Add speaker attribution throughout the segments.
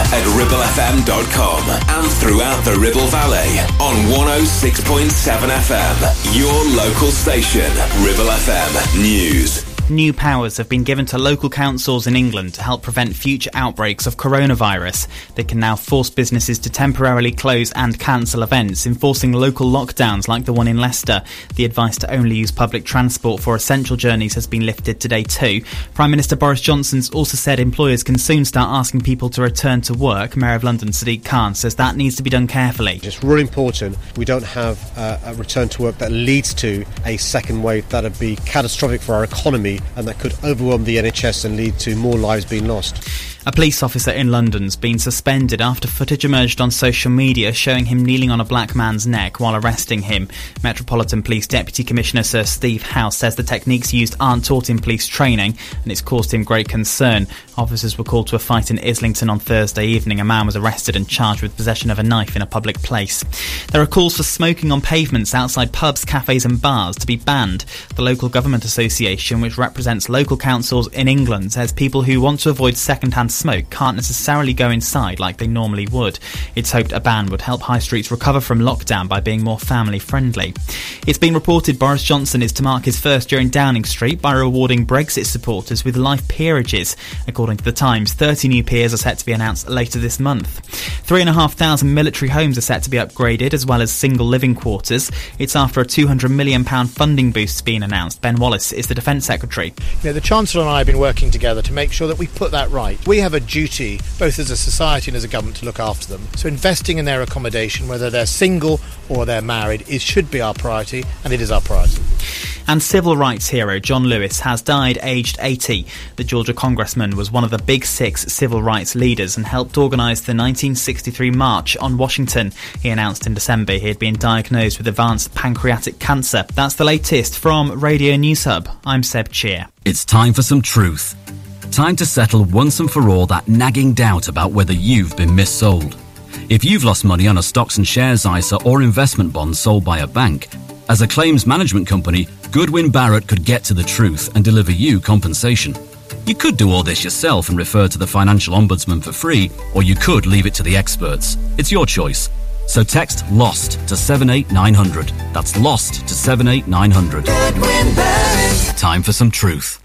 Speaker 1: at ribblefm.com and throughout the Ribble Valley on 106.7 FM. Your local station, Ribble FM News.
Speaker 2: New powers have been given to local councils in England to help prevent future outbreaks of coronavirus. They can now force businesses to temporarily close and cancel events, enforcing local lockdowns like the one in Leicester. The advice to only use public transport for essential journeys has been lifted today too. Prime Minister Boris Johnson's also said employers can soon start asking people to return to work. Mayor of London Sadiq Khan says that needs to be done carefully.
Speaker 3: It's really important we don't have a return to work that leads to a second wave that would be catastrophic for our economy and that could overwhelm the NHS and lead to more lives being lost.
Speaker 2: A police officer in London's been suspended after footage emerged on social media showing him kneeling on a black man's neck while arresting him. Metropolitan Police Deputy Commissioner Sir Steve House says the techniques used aren't taught in police training and it's caused him great concern. Officers were called to a fight in Islington on Thursday evening. A man was arrested and charged with possession of a knife in a public place. There are calls for smoking on pavements outside pubs, cafes and bars to be banned. The Local Government Association, which represents local councils in England, says people who want to avoid second-hand smoke can't necessarily go inside like they normally would. It's hoped a ban would help high streets recover from lockdown by being more family friendly. It's been reported Boris Johnson is to mark his first year in Downing Street by rewarding Brexit supporters with life peerages. According to the Times, 30 new peers are set to be announced later this month. 3,500 military homes are set to be upgraded as well as single living quarters. It's after a £200 million funding boost being announced. Ben Wallace is the Defence Secretary.
Speaker 4: The Chancellor and I have been working together to make sure that we put that right. We have a duty, both as a society and as a government, to look after them. So investing in their accommodation, whether they're single or they're married, should be our priority, and it is our priority.
Speaker 2: And civil rights hero John Lewis has died aged 80. The Georgia congressman was one of the Big Six civil rights leaders and helped organise the 1963 March on Washington. He announced in December he had been diagnosed with advanced pancreatic cancer. That's the latest from Radio News Hub. I'm Seb Cheer.
Speaker 5: It's time for some truth. Time to settle once and for all that nagging doubt about whether you've been missold. If you've lost money on a stocks and shares ISA or investment bond sold by a bank, as a claims management company, Goodwin Barrett could get to the truth and deliver you compensation. You could do all this yourself and refer to the Financial Ombudsman for free, or you could leave it to the experts. It's your choice. So text LOST to 78900. That's LOST to 78900.
Speaker 1: Goodwin Barrett.
Speaker 5: Time for some truth.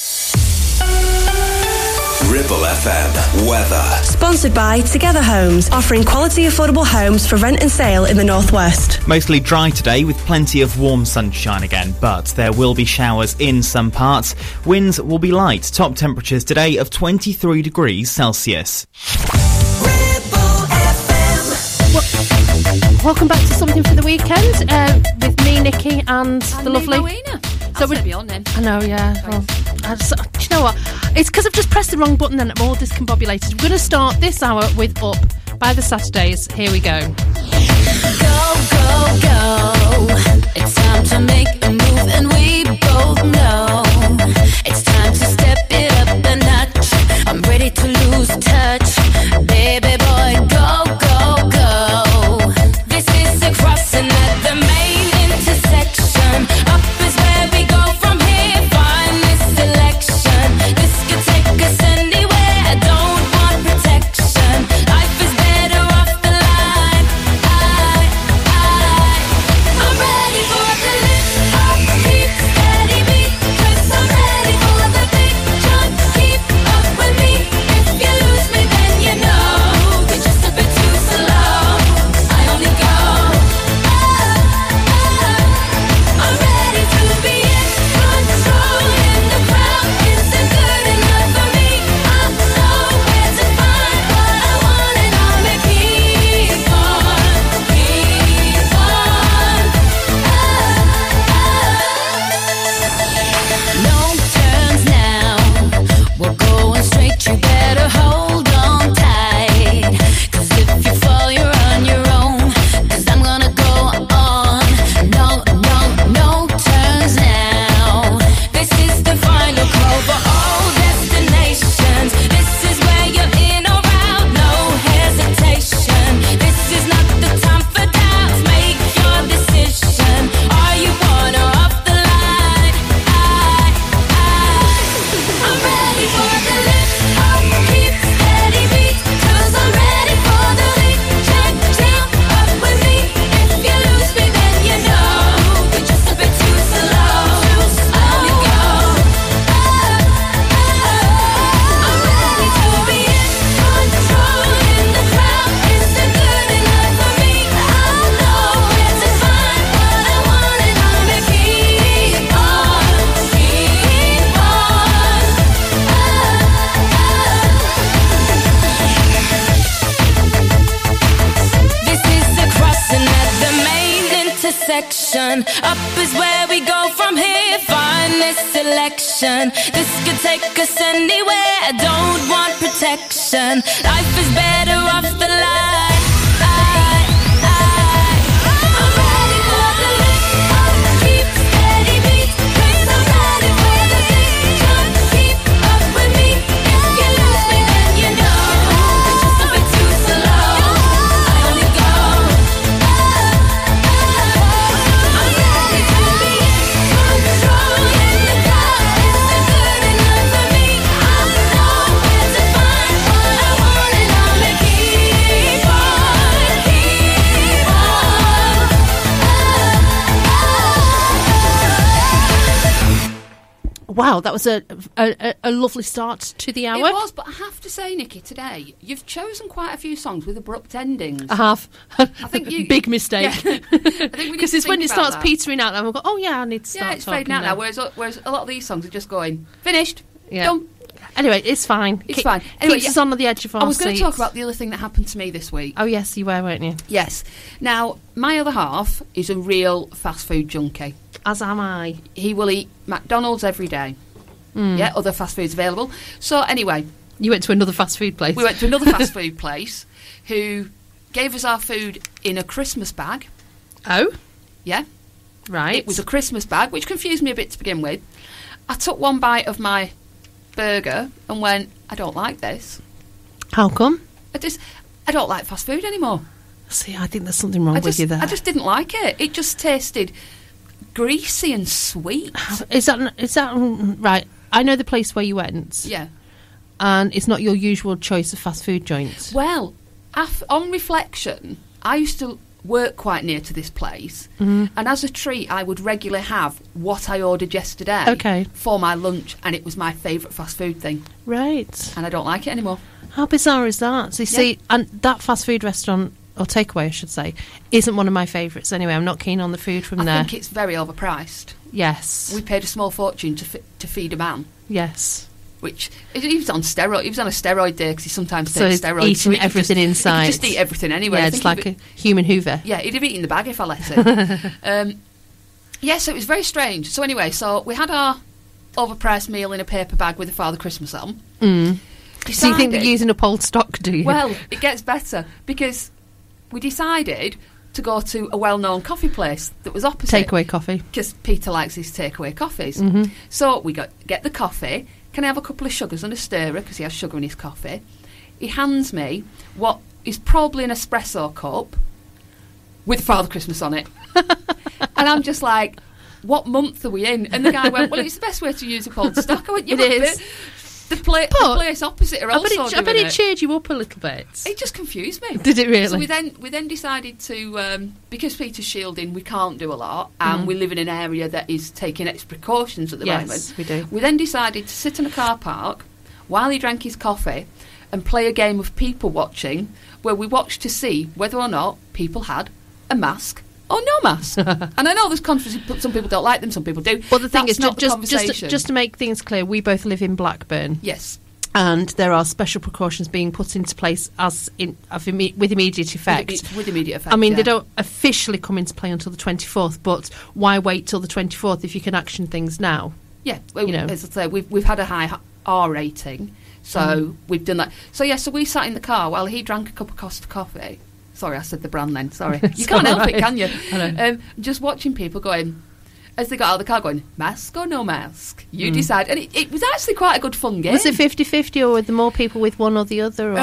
Speaker 1: Ribble FM weather.
Speaker 6: Sponsored by Together Homes, offering quality affordable homes for rent and sale in the northwest.
Speaker 2: Mostly dry today with plenty of warm sunshine again, but there will be showers in some parts. Winds will be light. Top temperatures today of 23 degrees Celsius.
Speaker 7: Welcome back to Something for the Weekend with me, Nikki, and the lovely
Speaker 8: Rowena. So we'll be on then.
Speaker 7: I know, yeah. Well, do you know what? It's because I've just pressed the wrong button and I'm all discombobulated. We're going to start this hour with Up by the Saturdays. Here we go.
Speaker 9: Go, go, go. It's time to make a move and we both know it's time to step it up a notch. I'm ready to lose touch. Baby boy, go, go, go. This is the crossing at the main intersection. Up is where we go from here. Find this selection. This could take us anywhere. Don't want protection. Life is better off the line. I'm ready for the lift up, keep steady beat. 'Cause I'm ready for the big jump. Keep up with me. If you lose me, then you know you're just a bit too slow. I only go. I'm ready to be in control. And the crowd isn't good enough for me. I know where to find what I want, and I'ma keep on, keep on. No turns now. We're going straight. You better hold on tight. 'Cause if you fall, you're on your own. 'Cause I'm gonna go on. No, no, no turns now. This is the final call for all destinations. This is where you're in or out, no hesitation. This is not the time for doubts. Make your decision. Are you on or off the line? I'm ready for the lift up, keep steady intersection. Up is where we go from here. Find this selection. This could take us anywhere. I don't want protection. Life is better off the line. I'm ready for the lift. Keep steady beat. 'Cause I'm ready for the beat. Just keep up with me. If you lose me, then you know it's just a bit too slow. I only go I'm ready to be in control. In the dark isn't good enough for me. I know where to find what I want, and I'ma keep on, keep on.
Speaker 7: Wow, that was a lovely start to the hour.
Speaker 8: It was, but I have to say, Nikki, today you've chosen quite a few songs with abrupt endings.
Speaker 7: I have.
Speaker 8: I think you
Speaker 7: Big mistake.
Speaker 8: Yeah.
Speaker 7: Because it's when it starts petering out, and we'll go, oh yeah, I need to start.
Speaker 8: Yeah, it's fading out now. Whereas a lot of these songs are just going finished,
Speaker 7: Yeah.
Speaker 8: done.
Speaker 7: Anyway, it's fine.
Speaker 8: It's fine. Anyway,
Speaker 7: Keeps us on the edge of our
Speaker 8: I was going to
Speaker 7: seats.
Speaker 8: talk about the other thing that happened to me this week.
Speaker 7: Oh yes, you were, weren't you?
Speaker 8: Yes. Now, my other half is a real fast food junkie.
Speaker 7: As am I.
Speaker 8: He will eat McDonald's every day. Yeah, other fast foods available. So anyway,
Speaker 7: You went to another fast food place.
Speaker 8: we went to another fast food place who gave us our food in a Christmas bag.
Speaker 7: Oh,
Speaker 8: Yeah.
Speaker 7: right.
Speaker 8: It was a Christmas bag, which confused me a bit to begin with. I took one bite of my burger and went, I don't like this.
Speaker 7: How come?
Speaker 8: I don't like fast food anymore.
Speaker 7: See, I think there's something wrong with you there.
Speaker 8: I just didn't like it. It just tasted greasy and sweet.
Speaker 7: Is that right? I know the place where you went.
Speaker 8: Yeah.
Speaker 7: And it's not your usual choice of fast food joints.
Speaker 8: Well, on reflection, I used to work quite near to this place,
Speaker 7: Mm-hmm.
Speaker 8: and as a treat, I would regularly have what I ordered yesterday for my lunch, and it was my favourite fast food thing.
Speaker 7: Right.
Speaker 8: And I don't like it anymore.
Speaker 7: How bizarre is that? So you see, and that fast food restaurant, or takeaway I should say, isn't one of my favourites anyway. I'm not keen on the food from there.
Speaker 8: I think it's very overpriced.
Speaker 7: Yes.
Speaker 8: We paid a small fortune to feed a man.
Speaker 7: Yes.
Speaker 8: Which he was on steroid. He was on a steroid day because he sometimes
Speaker 7: So
Speaker 8: takes
Speaker 7: he's
Speaker 8: steroids.
Speaker 7: eating
Speaker 8: he could
Speaker 7: everything
Speaker 8: He
Speaker 7: inside.
Speaker 8: could just eat everything anyway.
Speaker 7: Yeah,
Speaker 8: I
Speaker 7: it's
Speaker 8: think
Speaker 7: like a human Hoover.
Speaker 8: Yeah, he'd have eaten the bag if I let him. Yeah, so it was very strange. So anyway, so we had our overpriced meal in a paper bag with a Father Christmas on.
Speaker 7: Mm. So you think they're
Speaker 8: Decided-
Speaker 7: using up old stock, do you?
Speaker 8: Well, it gets better because we decided to go to a well-known coffee place that was opposite.
Speaker 7: Takeaway coffee.
Speaker 8: Because Peter likes his takeaway coffees.
Speaker 7: Mm-hmm.
Speaker 8: So we get the coffee. Can I have a couple of sugars and a stirrer? Because he has sugar in his coffee. He hands me what is probably an espresso cup with Father Christmas on it. And I'm just like, what month are we in? And the guy went, well, it's the best way to use up old stock. I went, yeah,
Speaker 7: It is.
Speaker 8: The place opposite are also
Speaker 7: I bet
Speaker 8: doing
Speaker 7: it cheered you up a little bit.
Speaker 8: It just confused me.
Speaker 7: Did it really?
Speaker 8: So we then decided to because Peter's shielding, we can't do a lot, and we live in an area that is taking extra precautions at the moment.
Speaker 7: Yes, we do.
Speaker 8: We then decided to sit in a car park while he drank his coffee and play a game of people watching, where we watched to see whether or not people had a mask or no mask. And I know there's controversy. Some people don't like them, some people do.
Speaker 7: But the thing
Speaker 8: That's
Speaker 7: is,
Speaker 8: not the
Speaker 7: just
Speaker 8: conversation.
Speaker 7: to make things clear, we both live in Blackburn.
Speaker 8: Yes.
Speaker 7: And there are special precautions being put into place with immediate effect.
Speaker 8: With immediate effect.
Speaker 7: I mean,
Speaker 8: yeah.
Speaker 7: they don't officially come into play until the 24th, but why wait till the 24th if you can action things now?
Speaker 8: Yeah, well,
Speaker 7: you know.
Speaker 8: as I say, we've had a high R rating, so we've done that. So yeah, so we sat in the car while he drank a cup of Costa coffee. Sorry, I said the brand then. Sorry, you can't help it, can you?
Speaker 7: I know.
Speaker 8: Just watching people going as they got out of the car, going mask or no mask. You decide, and it was actually quite a good fun game.
Speaker 7: Was it 50-50, or were there more people with one or the other? Or?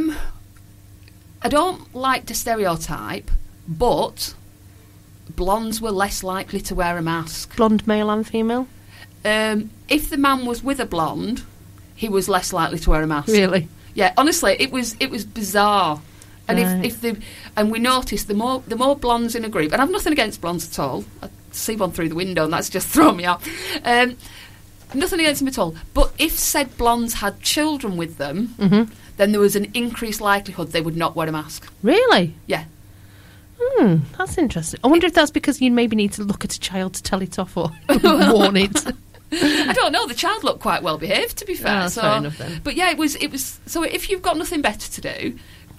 Speaker 8: I don't like to stereotype, but blondes were less likely to wear a mask.
Speaker 7: Blonde male and female?
Speaker 8: If the man was with a blonde, he was less likely to wear a mask.
Speaker 7: Really?
Speaker 8: Yeah, honestly, it was bizarre. And
Speaker 7: Right.
Speaker 8: and we noticed the more blondes in a group, and I've nothing against blondes at all. I see one through the window, and that's just thrown me off. Nothing against them at all. But if said blondes had children with them, then there was an increased likelihood they would not wear a mask.
Speaker 7: Really?
Speaker 8: Yeah.
Speaker 7: That's interesting. I wonder if that's because you maybe need to look at a child to tell it off or warn it.
Speaker 8: I don't know. The child looked quite well behaved, to be fair.
Speaker 7: Oh, that's fair enough then.
Speaker 8: But yeah, it was. So if you've got nothing better to do,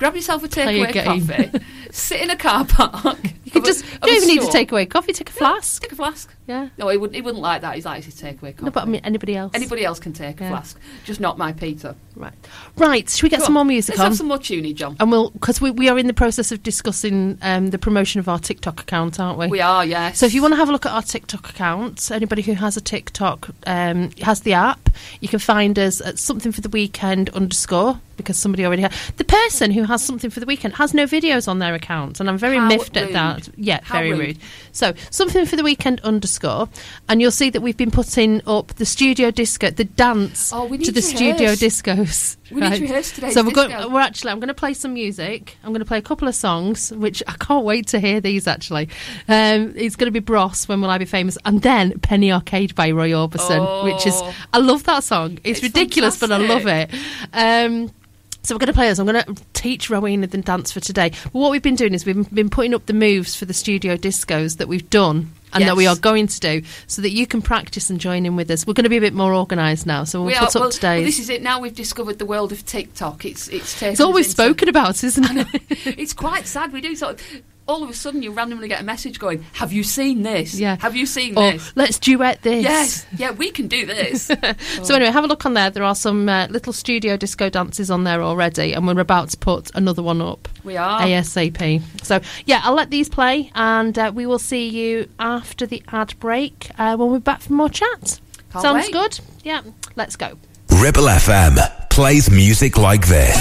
Speaker 8: grab yourself a
Speaker 7: Play a
Speaker 8: takeaway
Speaker 7: game.
Speaker 8: coffee, sit in a car park.
Speaker 7: You could just, you don't even need to take away coffee, take a flask.
Speaker 8: Take a flask.
Speaker 7: Yeah.
Speaker 8: No, he wouldn't like that. He's like, it's a takeaway coffee.
Speaker 7: No, but I mean, anybody else.
Speaker 8: Anybody else can take a flask, just not my Peter.
Speaker 7: Right, should we get some more music
Speaker 8: Let's
Speaker 7: on?
Speaker 8: have some more tuning, John.
Speaker 7: And because we are in the process of discussing the promotion of our TikTok account, aren't we?
Speaker 8: We are, yes.
Speaker 7: So if you want to have a look at our TikTok account, anybody who has a TikTok has the app. You can find us at something for the weekend _ because somebody already had. The person who has something for the weekend has no videos on their account, and I'm very miffed at that. Yeah, very rude. So something for the weekend _ and you'll see that we've been putting up the studio disco, the dance to the studio discos.
Speaker 8: We need to rehearse today's
Speaker 7: So
Speaker 8: disco.
Speaker 7: I'm going to play some music. I'm going to play a couple of songs, which I can't wait to hear these actually. It's going to be Bros, When Will I Be Famous, and then Penny Arcade by Roy Orbison, which is, I love that song. It's ridiculous,
Speaker 8: fantastic.
Speaker 7: but I love it. So we're going to play this. I'm going to teach Rowena the dance for today. But what we've been doing is we've been putting up the moves for the studio discos that we've done and that we are going to do, so that you can practice and join in with us. We're going to be a bit more organised now, so we'll put up today's.
Speaker 8: Well, this is it. Now we've discovered the world of TikTok. It's taken.
Speaker 7: It's all we've spoken about, isn't it?
Speaker 8: It's quite sad. We do sort of. All of a sudden, you randomly get a message going, "Have you seen this?
Speaker 7: Yeah.
Speaker 8: Have you seen
Speaker 7: Or,
Speaker 8: this?
Speaker 7: let's duet this."
Speaker 8: Yes, yeah, we can do this."
Speaker 7: So anyway, have a look on there. There are some little studio disco dances on there already, and we're about to put another one up.
Speaker 8: We are.
Speaker 7: ASAP. So yeah, I'll let these play, and we will see you after the ad break when we're back for more chat.
Speaker 8: Can't
Speaker 7: Sounds
Speaker 8: wait.
Speaker 7: good? Yeah, let's go.
Speaker 1: Ribble FM plays music like this.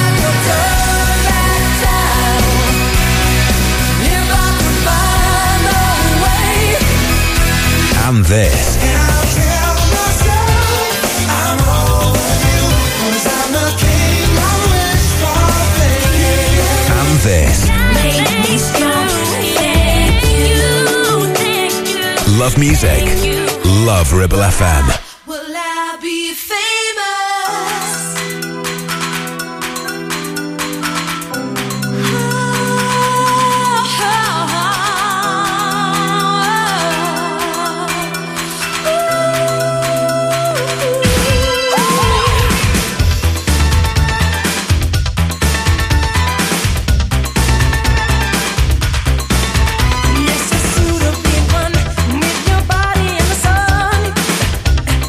Speaker 1: And this. And this. Love music. Love Ribble FM.
Speaker 9: Will I be famous? Yes, I suit up in one with your body in the sun.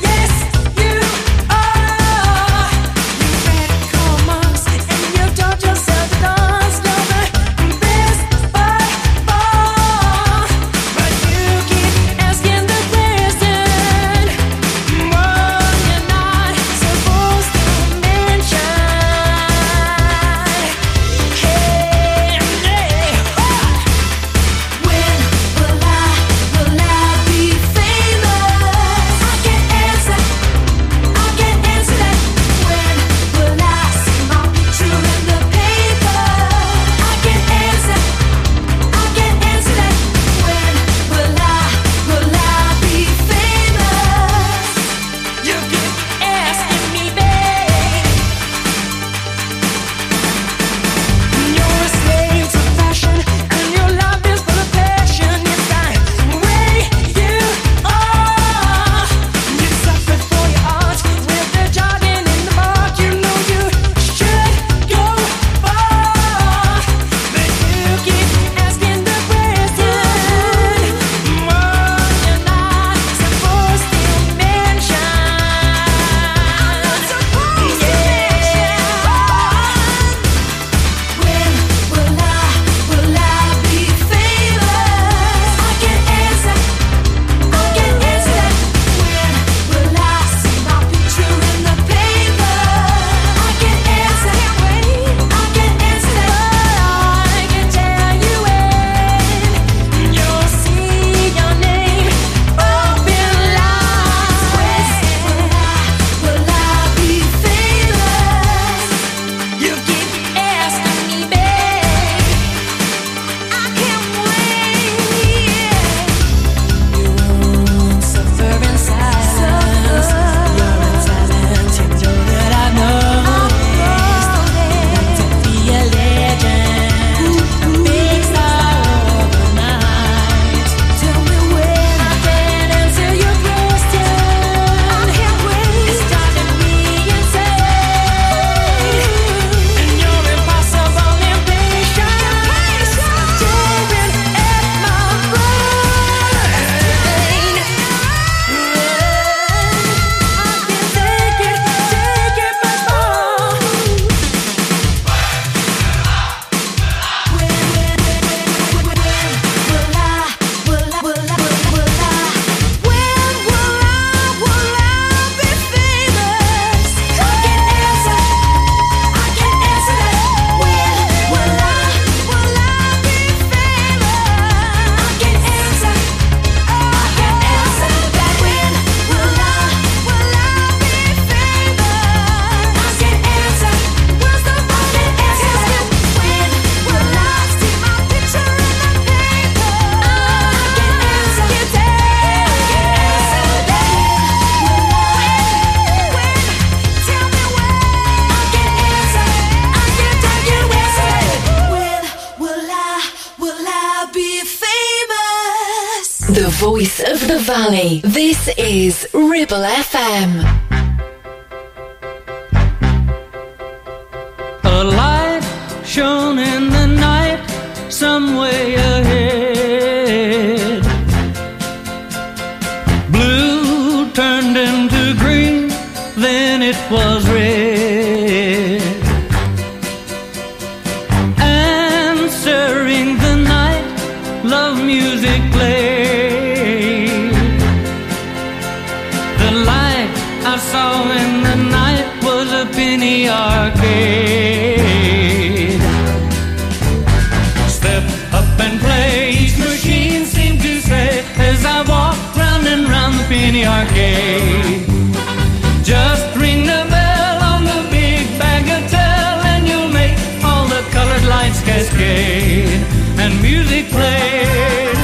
Speaker 9: voice of the valley. This is Ribble FM.
Speaker 10: A light shone in the night, some way ahead. Blue turned into green, then it was red. Answering the night, love music played. The light I saw in the night was a penny arcade. Step up and play, each machine seemed to say, as I walked round and round the penny arcade. Just ring the bell on the big bagatelle and you'll make all the colored lights cascade. And music played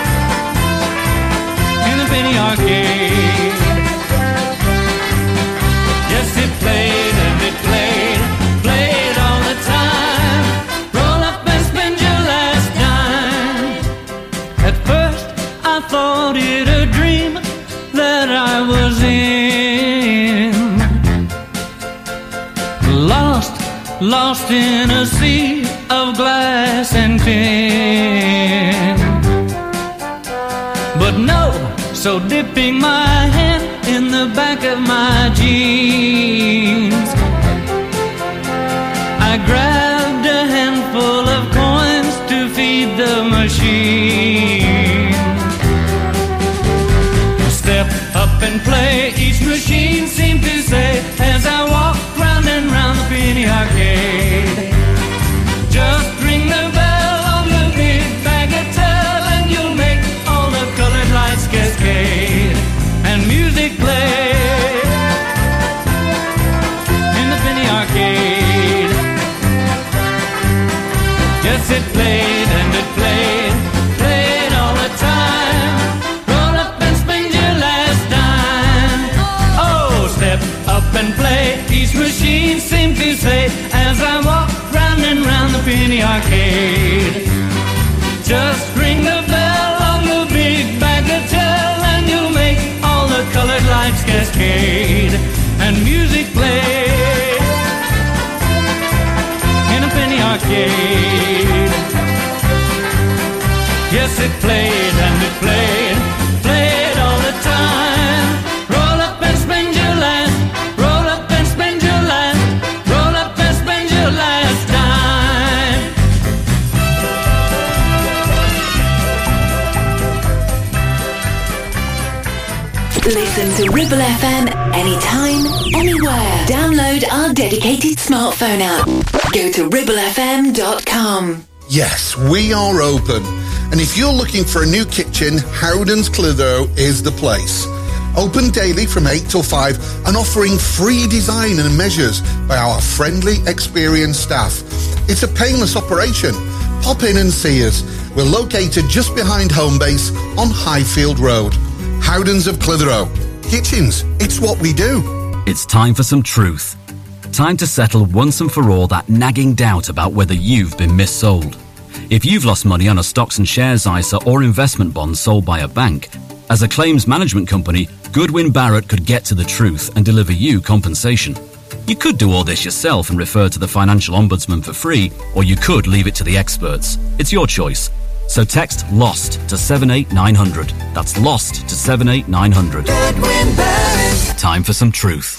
Speaker 10: in the penny arcade. Yes, it played and it played, played all the time. Roll up and spend your last dime. At first I thought it a dream that I was in. Lost in a sea of glass and tin. But no, so dipping my hand in the back of my jeans, I grabbed a handful of coins to feed the machine. Step up and play, each machine seemed to say, as I walked round and round the penny arcade. Just ring the bell on the big bagatelle and you'll make all the colored lights cascade. And music played in the penny arcade. Yes, it played and it played, played all the time. Roll up and spend your last dime. Oh, step up and play, each machine seemed to say, as I walked round and round the penny arcade. Just ring the bell on the big bagatelle and you'll make all the colored lights cascade. And music played in a penny arcade. Yes, it played and it played, played all the time. Roll up and spend your last, roll up and spend your last, roll up and spend your last dime.
Speaker 9: Listen to Ribble FM anytime, anywhere. Download our dedicated smartphone app. Go to ribblefm.com.
Speaker 11: Yes, we are open. And if you're looking for a new kitchen, Howden's Clitheroe is the place. Open daily from 8 till 5 and offering free design and measures by our friendly, experienced staff. It's a painless operation. Pop in and see us. We're located just behind Homebase on Highfield Road. Howden's of Clitheroe. Kitchens, it's what we do.
Speaker 5: It's time for some truth. Time to settle once and for all that nagging doubt about whether you've been missold. If you've lost money on a stocks and shares ISA or investment bond sold by a bank, as a claims management company, Goodwin Barrett could get to the truth and deliver you compensation. You could do all this yourself and refer to the Financial Ombudsman for free, or you could leave it to the experts. It's your choice. So text LOST to 78900. That's LOST to 78900.
Speaker 9: Goodwin Barrett.
Speaker 5: Time for some truth.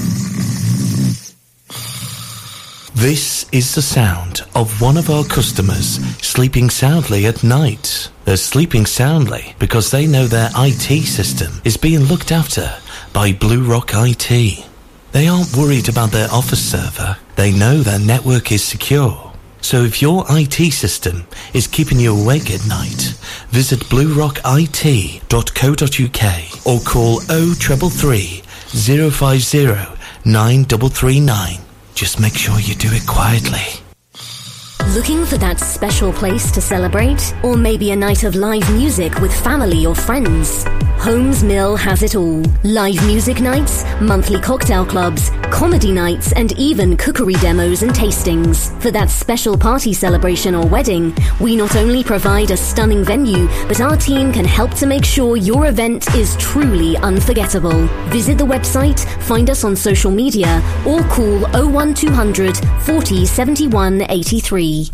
Speaker 12: This is the sound of one of our customers sleeping soundly at night. They're sleeping soundly because they know their IT system is being looked after by Blue Rock IT. They aren't worried about their office server. They know their network is secure. So if your IT system is keeping you awake at night, visit bluerockit.co.uk or call 0333 050 9339. Just make sure you do it quietly.
Speaker 13: Looking for that special place to celebrate? Or maybe a night of live music with family or friends? Holmes Mill has it all. Live music nights, monthly cocktail clubs, comedy nights, and even cookery demos and tastings. For that special party celebration or wedding, we not only provide a stunning venue, but our team can help to make sure your event is truly unforgettable. Visit the website, find us on social media, or call 01200 40 71 83.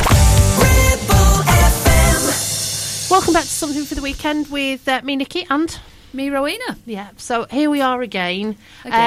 Speaker 7: Welcome back to Something for the Weekend with me, Nikki, and
Speaker 8: me, Rowena.
Speaker 7: Yeah, so here we are again.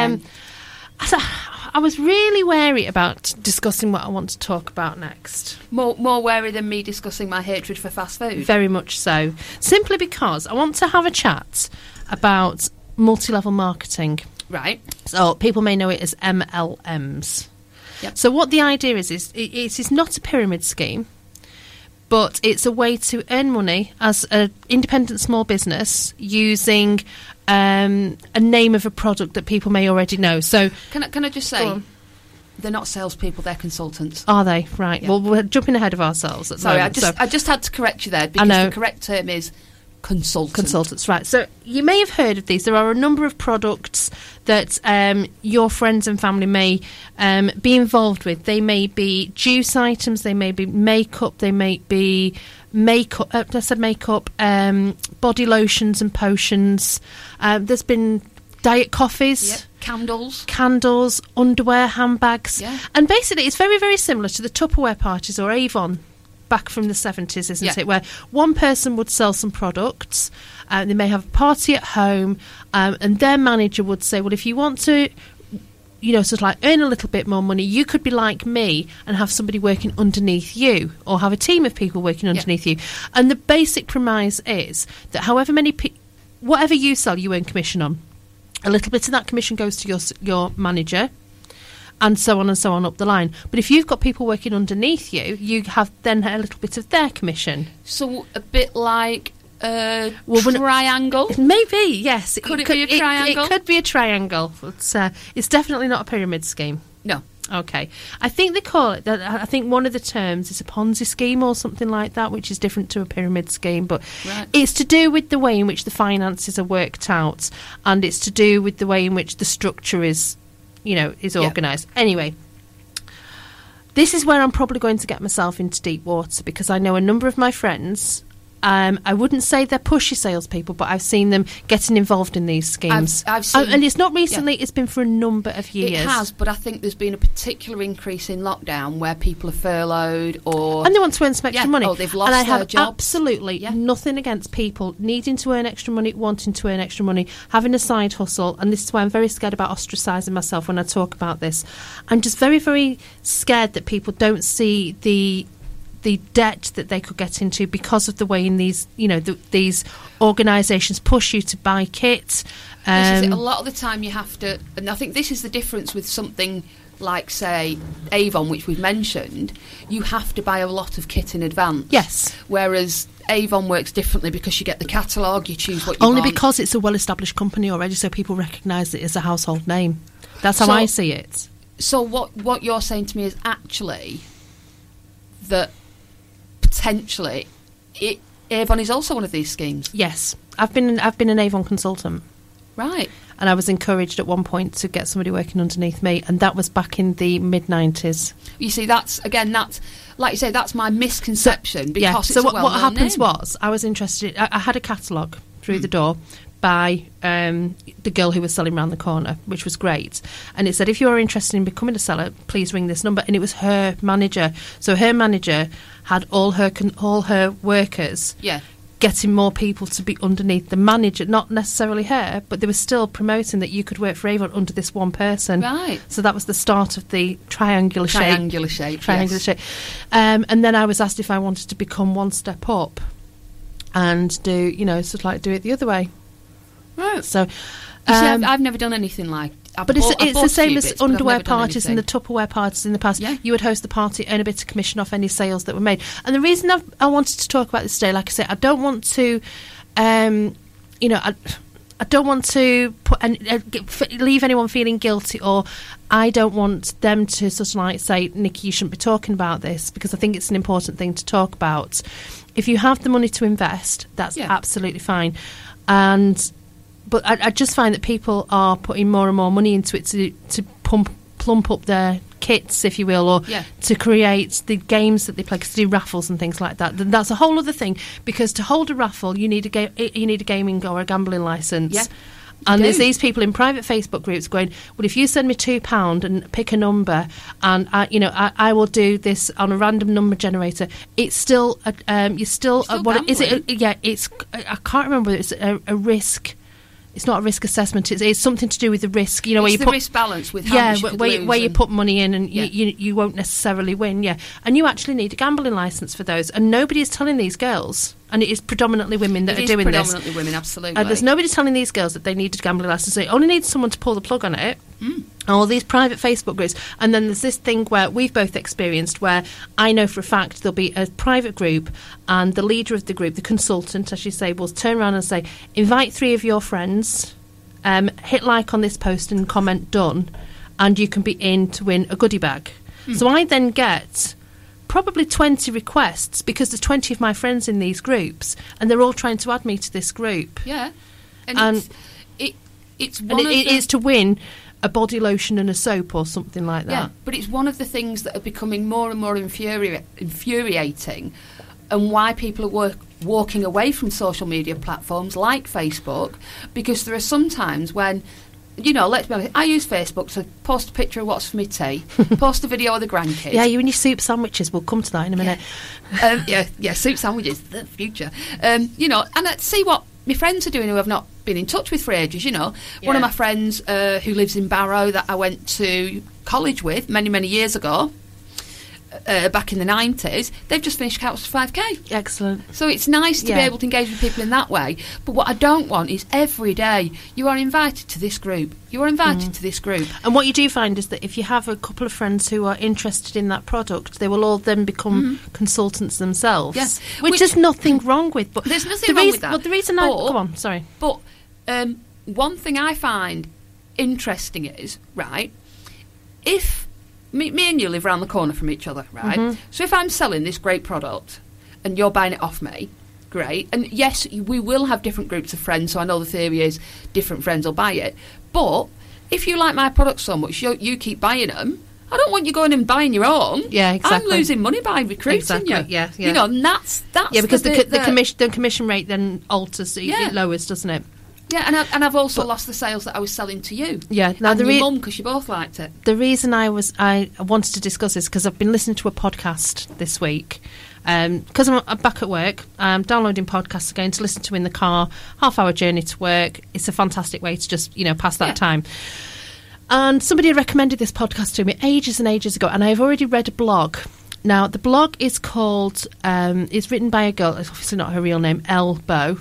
Speaker 7: I was really wary about discussing what I want to talk about next.
Speaker 8: More wary than me discussing my hatred for fast food?
Speaker 7: Very much so. Simply because I want to have a chat about multi-level marketing.
Speaker 8: Right.
Speaker 7: So people may know it as MLMs.
Speaker 8: Yep.
Speaker 7: So what the idea is it is not a pyramid scheme, but it's a way to earn money as an independent small business using a name of a product that people may already know. So
Speaker 8: can I just say, they're not salespeople; they're consultants.
Speaker 7: Are they? Right. Yeah. Well, we're jumping ahead of ourselves.
Speaker 8: Sorry, I just had to correct you there because the correct term is consultants,
Speaker 7: right. So you may have heard of these. There are a number of products that your friends and family may be involved with. They may be juice items, they may be makeup, they may be body lotions and potions. There's been diet coffees, candles, underwear, handbags, and basically it's very, very similar to the Tupperware parties or Avon back from the 70s, isn't it? Where one person would sell some products, they may have a party at home, and their manager would say, well, if you want to, sort of like earn a little bit more money, you could be like me and have somebody working underneath you, or have a team of people working underneath you. And the basic premise is that however many whatever you sell, you earn commission on. A little bit of that commission goes to your manager, and so on up the line. But if you've got people working underneath you, you have then a little bit of their commission.
Speaker 8: So a bit like a triangle?
Speaker 7: Maybe, yes.
Speaker 8: Could it be a triangle?
Speaker 7: It could be a triangle. It's definitely not a pyramid scheme.
Speaker 8: No.
Speaker 7: Okay. I think they call it, I think one of the terms is a Ponzi scheme or something like that, which is different to a pyramid scheme. But it's to do with the way in which the finances are worked out, and it's to do with the way in which the structure is organised. Anyway, this is where I'm probably going to get myself into deep water, because I know a number of my friends, I wouldn't say they're pushy salespeople, but I've seen them getting involved in these schemes.
Speaker 8: I've seen,
Speaker 7: and it's not recently, it's been for a number of years.
Speaker 8: It has, but I think there's been a particular increase in lockdown where people are furloughed and
Speaker 7: they want to earn some extra money.
Speaker 8: Oh, they've lost
Speaker 7: their
Speaker 8: jobs.
Speaker 7: And I have absolutely nothing against people needing to earn extra money, wanting to earn extra money, having a side hustle, and this is why I'm very scared about ostracising myself when I talk about this. I'm just very, very scared that people don't see the debt that they could get into because of the way in these, these organisations push you to buy kit.
Speaker 8: This is it. A lot of the time you have to, and I think this is the difference with something like, say, Avon, which we've mentioned. You have to buy a lot of kit in advance.
Speaker 7: Yes.
Speaker 8: Whereas Avon works differently because you get the catalogue, you choose what you
Speaker 7: want.
Speaker 8: Only
Speaker 7: because it's a well-established company already, so people recognise it as a household name. That's how I see it.
Speaker 8: So what you're saying to me is actually that potentially Avon is also one of these schemes.
Speaker 7: Yes, I've been an Avon consultant.
Speaker 8: Right.
Speaker 7: And I was encouraged at one point to get somebody working underneath me, and that was back in the mid-90s.
Speaker 8: You see, that's like you say, that's my misconception. Because
Speaker 7: so what happens was, I was interested. I had a catalogue through the door by the girl who was selling around the corner, which was great. And it said, if you are interested in becoming a seller, please ring this number. And it was her manager. So her manager had all her workers getting more people to be underneath the manager, not necessarily her, but they were still promoting that you could work for Avon under this one person.
Speaker 8: Right.
Speaker 7: So that was the start of the triangular shape. And then I was asked if I wanted to become one step up and do, sort of like do it the other way.
Speaker 8: Right.
Speaker 7: So,
Speaker 8: I've never done anything like.
Speaker 7: But it's the same as underwear parties and the Tupperware parties in the past.
Speaker 8: Yeah.
Speaker 7: You would host the party, earn a bit of commission off any sales that were made. And the reason I wanted to talk about this today, like I say, I don't want to, I don't want to leave anyone feeling guilty, or I don't want them to sort of like say, Nikki, you shouldn't be talking about this, because I think it's an important thing to talk about. If you have the money to invest, that's absolutely fine. And but I just find that people are putting more and more money into it to plump up their kits, if you will, or to create the games that they play, because they do raffles and things like that. Then that's a whole other thing, because to hold a raffle, you need a gaming or a gambling license.
Speaker 8: Yeah.
Speaker 7: And there's these people in private Facebook groups going, well, if you send me £2 and pick a number, and I will do this on a random number generator. It's still you're still what is it? It's I can't remember. It's a risk. It's not a risk assessment. It's something to do with the risk. You know, where you put
Speaker 8: risk balance with how much you could lose
Speaker 7: where you put money in and you won't necessarily win. Yeah, and you actually need a gambling license for those. And nobody is telling these girls, and it is predominantly women that are doing this.
Speaker 8: Predominantly women, absolutely.
Speaker 7: There's nobody telling these girls that they need a gambling license. They only need someone to pull the plug on it. All these private Facebook groups. And then there's this thing where we've both experienced, where I know for a fact there'll be a private group, and the leader of the group, the consultant, as you say, will turn around and say, invite 3 of your friends, hit like on this post and comment done, and you can be in to win a goodie bag. So I then get probably 20 requests, because there's 20 of my friends in these groups, and they're all trying to add me to this group.
Speaker 8: Yeah.
Speaker 7: And
Speaker 8: it's one
Speaker 7: it is to win a body lotion and a soap or something like that.
Speaker 8: Yeah, but it's one of the things that are becoming more and more infuriating, and why people are walking away from social media platforms like Facebook, because there are some times when, let's be honest, I use Facebook to post a picture of what's for me tea, post a video of the grandkids.
Speaker 7: Yeah, you and your soup sandwiches. We'll come to that in a minute.
Speaker 8: Soup sandwiches, the future. And I see what my friends are doing who I've not been in touch with for ages. One of my friends who lives in Barrow that I went to college with many, many years ago, back in the 90s, they've just finished Couch to 5K.
Speaker 7: Excellent.
Speaker 8: So it's nice to be able to engage with people in that way. But what I don't want is every day, you are invited to this group, you are invited to this group.
Speaker 7: And what you do find is that if you have a couple of friends who are interested in that product, they will all then become consultants themselves.
Speaker 8: Yes.
Speaker 7: Which there's nothing wrong with. But
Speaker 8: there's nothing wrong with that.
Speaker 7: Well, the reason go on, sorry.
Speaker 8: But one thing I find interesting is, right, if me and you live around the corner from each other, right? So if I'm selling this great product and you're buying it off me, great. And yes, we will have different groups of friends, so I know the theory is different friends will buy it. But if you like my product so much, you keep buying them, I don't want you going and buying your own.
Speaker 7: Yeah, exactly.
Speaker 8: I'm losing money by recruiting you.
Speaker 7: Yeah.
Speaker 8: And that's
Speaker 7: because the commission rate then alters, it lowers, doesn't it?
Speaker 8: Yeah, and I've also lost the sales that I was selling to you.
Speaker 7: Yeah, now
Speaker 8: and your mum, because you both liked it.
Speaker 7: The reason I wanted to discuss this because I've been listening to a podcast this week. Because I'm back at work, I'm downloading podcasts again to listen to in the car. Half-hour journey to work. It's a fantastic way to just pass that time. And somebody had recommended this podcast to me ages and ages ago, and I've already read a blog. Now, the blog is called, it's written by a girl, it's obviously not her real name, Ellebeau,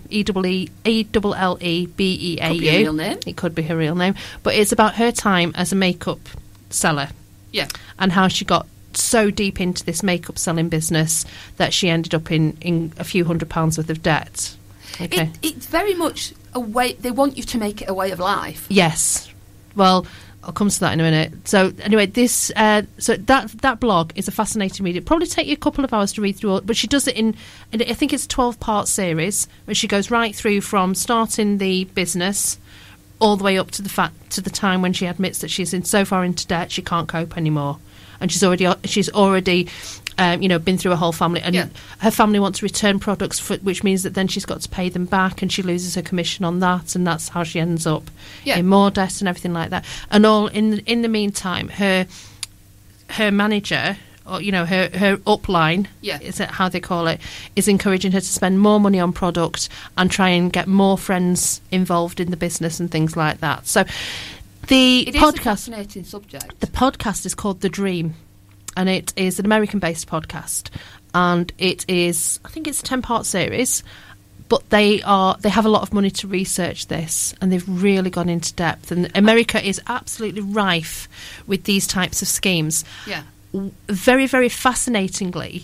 Speaker 7: E-L-L-E-B-E-A-U.
Speaker 8: Could be her real name.
Speaker 7: It could be her real name. But it's about her time as a makeup seller.
Speaker 8: Yeah.
Speaker 7: And how she got so deep into this makeup selling business that she ended up in a few £100s worth of debt. Okay.
Speaker 8: It's very much a way, they want you to make it a way of life.
Speaker 7: Yes. Well, I'll come to that in a minute. So anyway, this that blog is a fascinating read. It'll probably take you a couple of hours to read through, but she does it in I think it's a 12-part series where she goes right through from starting the business all the way up to the time when she admits that she's so far into debt she can't cope anymore, and she's already been through a whole family, and her family wants to return products, which means that then she's got to pay them back, and she loses her commission on that, and that's how she ends up in more debt and everything like that. And all in the meantime, her manager, or her upline, is that how they call it, is encouraging her to spend more money on product and try and get more friends involved in the business and things like that. So it is a
Speaker 8: fascinating subject.
Speaker 7: The podcast is called The Dream. And it is an American-based podcast, and it is, I think it's a 10-part series, but they have a lot of money to research this, and they've really gone into depth. And America is absolutely rife with these types of schemes.
Speaker 8: Yeah,
Speaker 7: very, very fascinatingly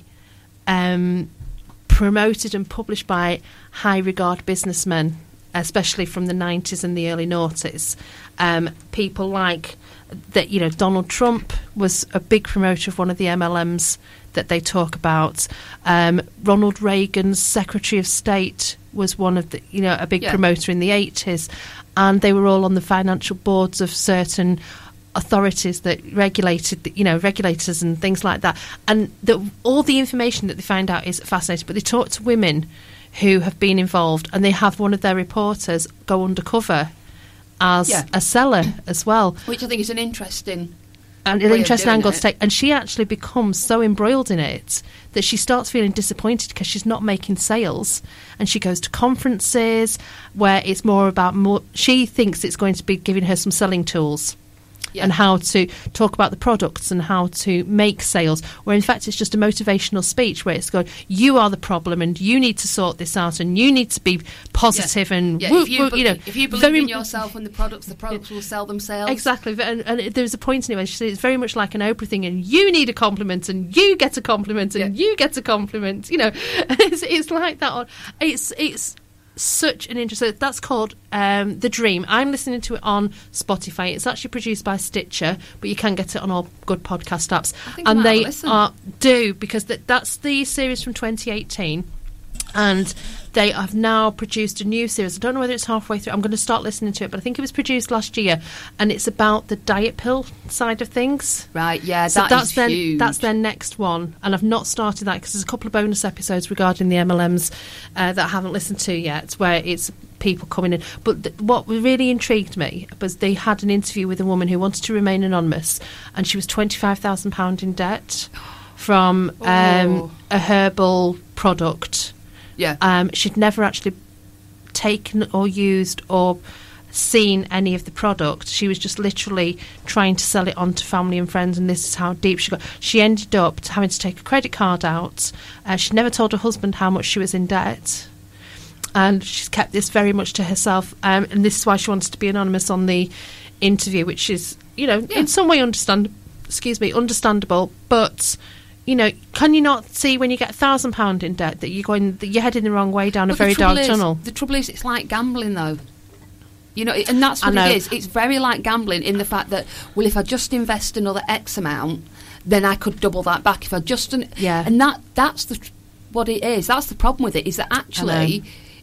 Speaker 7: promoted and published by high-regard businessmen, especially from the 90s and the early noughties. People like that, you know, Donald Trump was a big promoter of one of the MLMs that they talk about. Ronald Reagan's Secretary of State was one of the, you know, a big promoter in the 80s, and they were all on the financial boards of certain authorities that regulated, you know, regulators and things like that. And all the information that they find out is fascinating. But they talk to women who have been involved, and they have one of their reporters go undercover as a seller as well,
Speaker 8: which I think is an interesting
Speaker 7: angle to take. And she actually becomes so embroiled in it that she starts feeling disappointed because she's not making sales, and she goes to conferences where it's more about she thinks it's going to be giving her some selling tools. And how to talk about the products and how to make sales, where in fact it's just a motivational speech where it's going, you are the problem and you need to sort this out and you need to be positive and
Speaker 8: if you believe in yourself and the products will sell themselves.
Speaker 7: Exactly. And there's a point in it where she says it's very much like an Oprah thing, and you need a compliment and you get a compliment and you get a compliment, you know. It's like that. It's such an interesting. That's called The Dream. I'm listening to it on Spotify. It's actually produced by Stitcher, but you can get it on all good podcast apps. And they do, because that's the series from 2018, and they have now produced a new series. I don't know whether it's halfway through. I'm going to start listening to it, but I think it was produced last year, and it's about the diet pill side of things.
Speaker 8: Right, yeah,
Speaker 7: so
Speaker 8: that's huge.
Speaker 7: That's their next one, and I've not started that because there's a couple of bonus episodes regarding the MLMs that I haven't listened to yet, where it's people coming in. But what really intrigued me was they had an interview with a woman who wanted to remain anonymous, and she was £25,000 in debt from a herbal product.
Speaker 8: Yeah.
Speaker 7: She'd never actually taken or used or seen any of the product. She was just literally trying to sell it on to family and friends, and this is how deep she got. She ended up having to take a credit card out. She'd never told her husband how much she was in debt, and she's kept this very much to herself. And this is why she wanted to be anonymous on the interview, which is, you know, in some way understandable, but you know, can you not see when you get £1,000 in debt that you're heading the wrong way down a very dark tunnel?
Speaker 8: The trouble is, it's like gambling, though. You know, and that's what it is. It's very like gambling in the fact that, well, if I just invest another X amount, then I could double that back. If I just and that's what it is. That's the problem with it, is that actually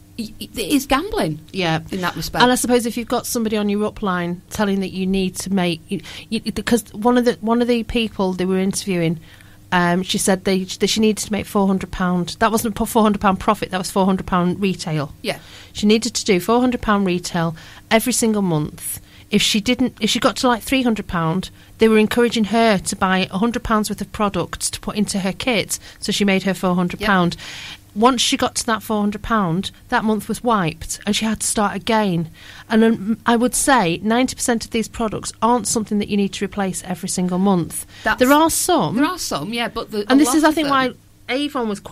Speaker 8: it is gambling.
Speaker 7: Yeah,
Speaker 8: in that respect.
Speaker 7: And I suppose if you've got somebody on your upline telling that you need to make, because one of the people they were interviewing. She said that she needed to make £400. That wasn't a £400 profit. That was £400 retail.
Speaker 8: Yeah,
Speaker 7: she needed to do £400 retail every single month. If she got to like £300, they were encouraging her to buy £100 worth of products to put into her kit. So she made her £400. Yep. Once she got to that £400, that month was wiped and she had to start again. And I would say 90% of these products aren't something that you need to replace every single month. There are some,
Speaker 8: yeah, but
Speaker 7: this is, I think, why Avon was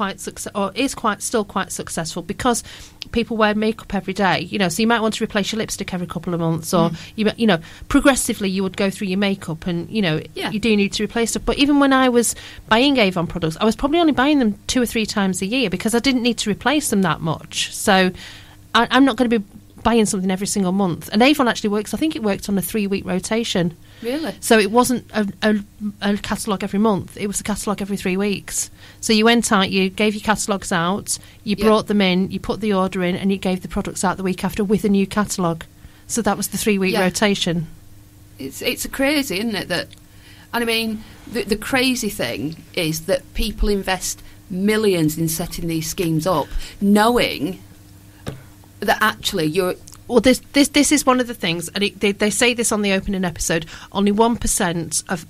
Speaker 7: still quite successful, because people wear makeup every day, you know, so you might want to replace your lipstick every couple of months, or you know, progressively you would go through your makeup, and you know, you do need to replace stuff. But even when I was buying Avon products, I was probably only buying them 2 or 3 times a year because I didn't need to replace them that much. So I'm not going to be buying something every single month. And Avon actually works, I think it worked on a 3-week rotation.
Speaker 8: Really?
Speaker 7: So it wasn't a catalogue every month, it was a catalogue every 3 weeks. So you went out, you gave your catalogues out, you brought them in, you put the order in, and you gave the products out the week after with a new catalogue. So that was the 3-week rotation.
Speaker 8: It's crazy, isn't it? That, and I mean, the crazy thing is that people invest millions in setting these schemes up, knowing that actually you're...
Speaker 7: Well, this is one of the things, and they say this on the opening episode. Only 1% of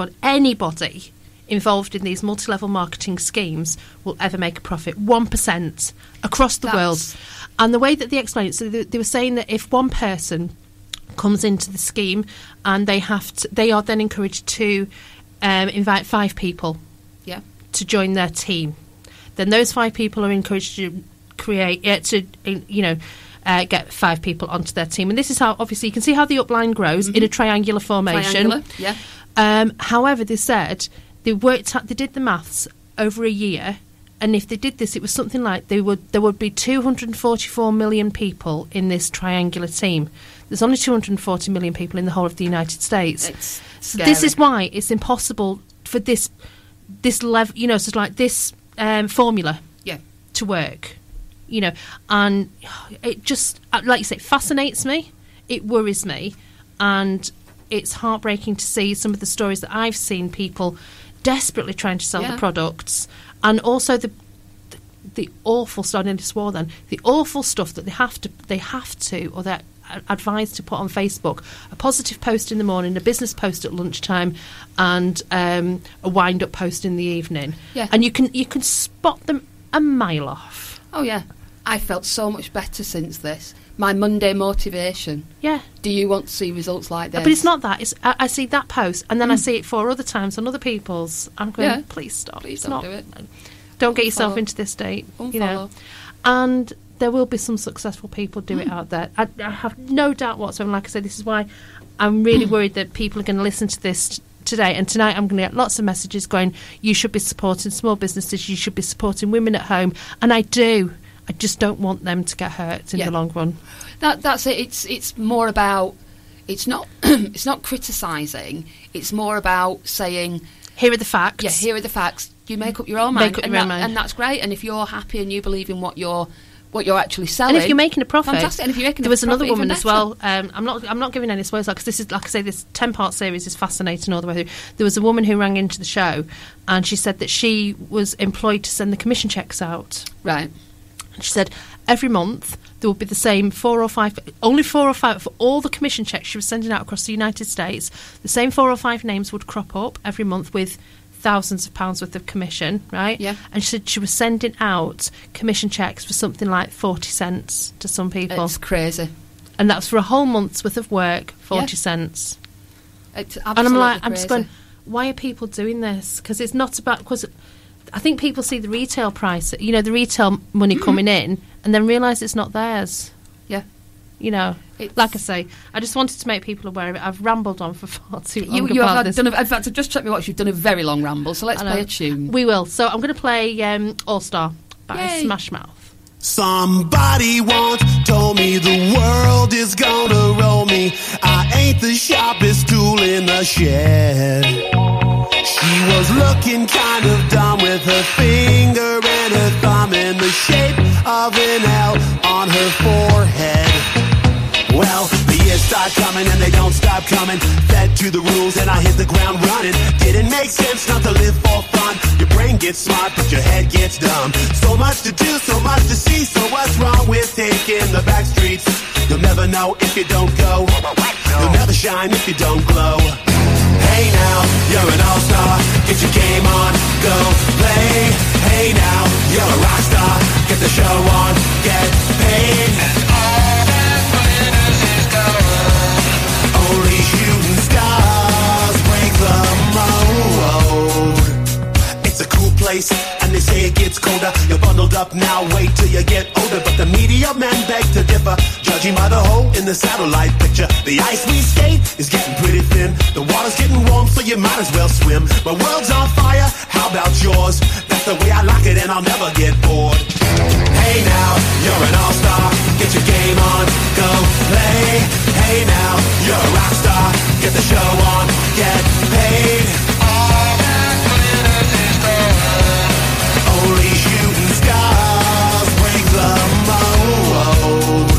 Speaker 7: anybody involved in these multi-level marketing schemes will ever make a profit. 1% across the world. And the way that they explain it, so they were saying that if one person comes into the scheme and they are then encouraged to invite 5 people to join their team, then those 5 people are encouraged to get 5 people onto their team. And this is how, obviously, you can see how the upline grows in a triangular formation. However, they said they did the maths over a year, And if they did this, it was something like there would be 244 million people in this triangular team. There's only 240 million people in the whole of the United States.
Speaker 8: It's
Speaker 7: so this is why it's impossible for this level, you know, so it's like this formula to work, you know. And it just, like you say, it fascinates me, it worries me, and it's heartbreaking to see some of the stories that I've seen, people desperately trying to sell the products. And also the awful stuff, I nearly swore then, the awful stuff that they have to, or they're advised to put on Facebook: a positive post in the morning, a business post at lunchtime, and a wind-up post in the evening.
Speaker 8: Yeah.
Speaker 7: And you can spot them a mile off.
Speaker 8: Oh, yeah. I felt so much better since this. My Monday motivation.
Speaker 7: Yeah.
Speaker 8: Do you want to see results like this?
Speaker 7: But it's not that. It's I see that post, and then I see it 4 other times on other people's. I'm going, please stop.
Speaker 8: Please
Speaker 7: don't
Speaker 8: do it.
Speaker 7: Don't get yourself into this state. You know. And there will be some successful people do it out there. I have no doubt whatsoever. Like I said, this is why I'm really worried that people are going to listen to this today. And tonight I'm going to get lots of messages going, you should be supporting small businesses, you should be supporting women at home. And I do. I just don't want them to get hurt in the long run.
Speaker 8: That's it. It's more about, it's not it's not criticising. It's more about saying,
Speaker 7: here are the facts.
Speaker 8: Yeah, here are the facts. You make up your own mind,
Speaker 7: Make up your own mind.
Speaker 8: And that's great. And if you're happy and you believe in what you're actually selling,
Speaker 7: and if you're making a profit,
Speaker 8: fantastic. And if you're making
Speaker 7: there was
Speaker 8: a profit,
Speaker 7: another woman
Speaker 8: even
Speaker 7: as well. I'm not giving any spoilers because this is, like I say, this 10-part series is fascinating all the way through. There was a woman who rang into the show, and she said that she was employed to send the commission checks out.
Speaker 8: Right.
Speaker 7: She said every month there would be the same 4 or 5, only 4 or 5 for all the commission checks she was sending out across the United States. The same 4 or 5 names would crop up every month with thousands of pounds worth of commission, right?
Speaker 8: Yeah.
Speaker 7: And she said she was sending out commission checks for something like 40 cents to some people.
Speaker 8: It's crazy.
Speaker 7: And that's for a whole month's worth of work, 40 cents.
Speaker 8: It's
Speaker 7: and I'm like, I'm just
Speaker 8: crazy.
Speaker 7: going, why are people doing this? Because it's not about, because I think people see the retail price, you know, the retail money coming in, and then realise it's not theirs.
Speaker 8: Yeah.
Speaker 7: You know, like I say, I just wanted to make people aware of it. I've rambled on for far too long.
Speaker 8: You
Speaker 7: about
Speaker 8: have
Speaker 7: this.
Speaker 8: in fact, I've just checked my watch. You've done a very long ramble, so let's play a tune.
Speaker 7: We will. So I'm going to play All Star by Smash Mouth.
Speaker 14: Somebody once told me the world is gonna roll me. I ain't the sharpest tool in the shed. She was looking kind of dumb with her finger and her thumb in the shape of an L on her forehead. Well, the years start coming and they don't stop coming. Fed to the rules and I hit the ground running. Didn't make sense not to live for fun. Your brain gets smart but your head gets dumb. So much to do, so much to see. So what's wrong with taking the back streets? You'll never know if you don't go. You'll never shine if you don't glow. Hey now, you're an all-star. Get your game on, go play. Hey now, you're a rock star. Get the show on, get paid. And all that glitters is gold. Only shooting stars break the mold. It's a cool place, and they say it gets colder. You're bundled up now, wait till you get older. But the media men beg to differ, judging by the hole in the satellite picture. The ice we skate is getting pretty thin. The water's getting warm, so you might as well swim. My world's on fire, how about yours? That's the way I like it, and I'll never get bored. Hey now, you're an all-star. Get your game on, go play. Hey now, you're a rock star. Get the show on, get paid. All that glitters is gold. Only shooting stars break the mold.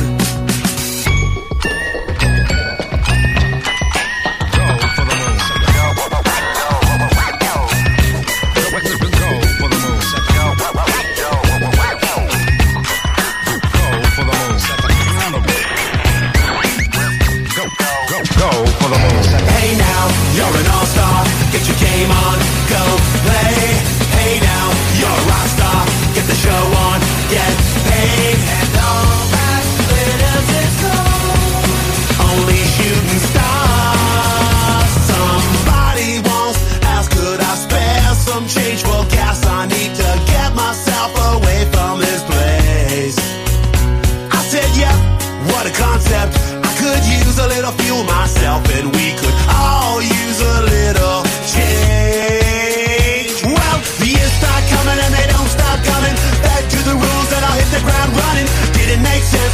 Speaker 14: Hey now, you're an all-star. Get your game on, go play. Hey now, you're a rock star. Get the show on, get paid. And all that glitters is gold. Only shooting stars. Somebody once asked, could I spare some change for gas? I need to get myself away from this place. I said, yep, what a concept. I could use a little fuel myself, and we could all use a little change. Well, the years start coming and they don't stop coming.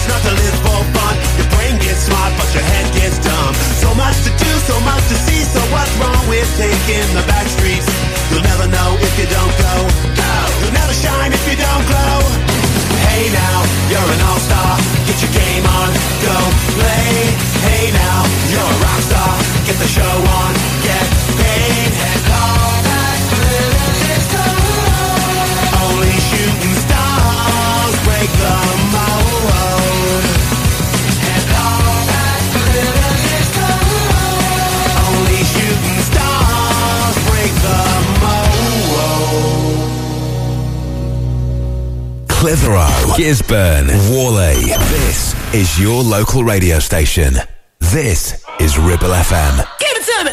Speaker 14: It's not to live for fun. Your brain gets smart, but your head gets dumb. So much to do, so much to see. So what's wrong with taking the back streets? You'll never know if you don't go. You'll never shine if you don't glow. Hey now, you're an all-star. Get your game on, go play. Hey now, you're a rock star. Get the show on, get paid. And all that glitters is gold. Only shooting stars break the mold. And all that glitters is gold. Only shooting stars break the mold.
Speaker 1: Clitheroe, Gisburn, Worley. This is your local radio station. This is Ribble FM.
Speaker 9: Give it to me!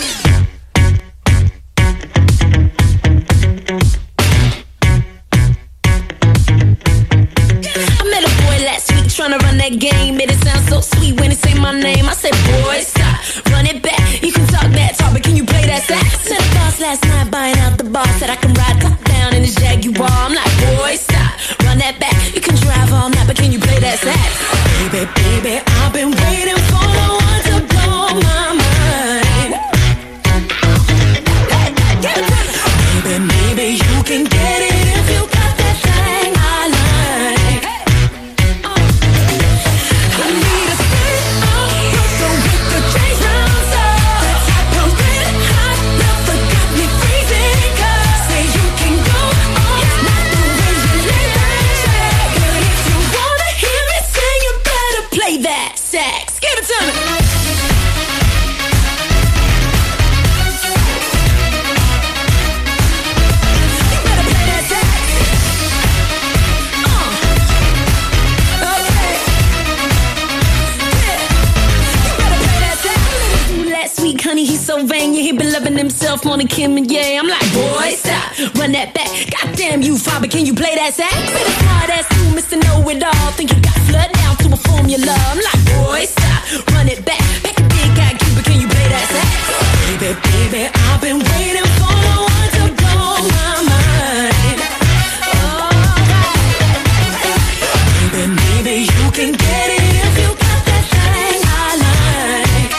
Speaker 9: I met a boy last week trying to run that game. Made it sound so sweet when he say my name. I said, boy, stop, run it back. You can talk that talk, but can you play that sax? Met a boss last night buying out the bar. Said I can ride top down in his Jaguar. I'm like, boy, stop, run that back. You can drive all night, but can you play that sax? Baby, baby, I've been waiting for the one to blow my mind. Baby, maybe you can get it if you got that thing I like. I need a spin up, with the change rounds up. The type of red hot never got me freezing. Cause say you can go all night the way you lay that track. But if you wanna hear me sing, you better play that sax. Give it to me. Sweet honey, he's so vain, yeah, he been loving himself more than Kim and yeah. I'm like, boy, stop, run that back. Goddamn you, father, can you play that sax? Say the smart ass you, Mr. Know-It-All. Think you got flood down to a formula. I'm like, boy, stop, run it back. Back a big guy, Cuba, can you play that sax? Baby, baby, I've been waiting for the one to blow my mind. Oh, baby, maybe you can get it if you got that thing I like.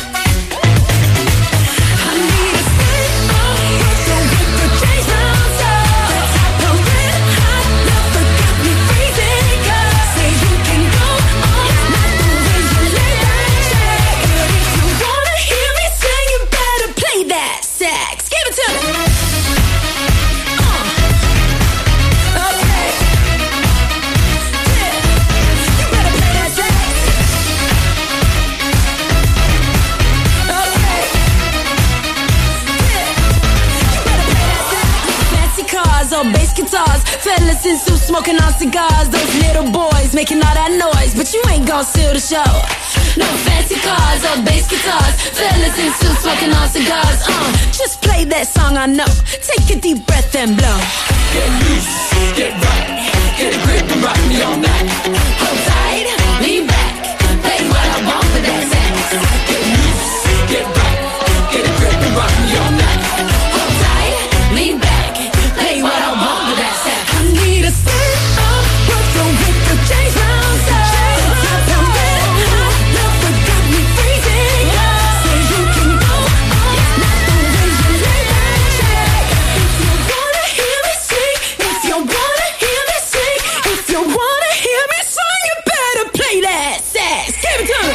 Speaker 9: Bass guitars, fellas in suits smoking on cigars. Those little boys making all that noise, but you ain't gon' steal the show. No fancy cars or bass guitars, fellas in suits smoking on cigars. Just play that song I know. Take a deep breath and blow. Get loose, get right, get a grip and rock me all night. Hold tight, lean back, play what I want with that sax. Get loose, get right, get a grip and rock me all night. Hold tight, lean back. Play what I want with that sax. I need a stand up, with the change rounds up. I'm red hot, never got me freezing. Say you can go all night the way you lay that track. If you wanna hear me sing, if you wanna hear me sing, if you wanna hear me sing, you better play that sax. Give it to me.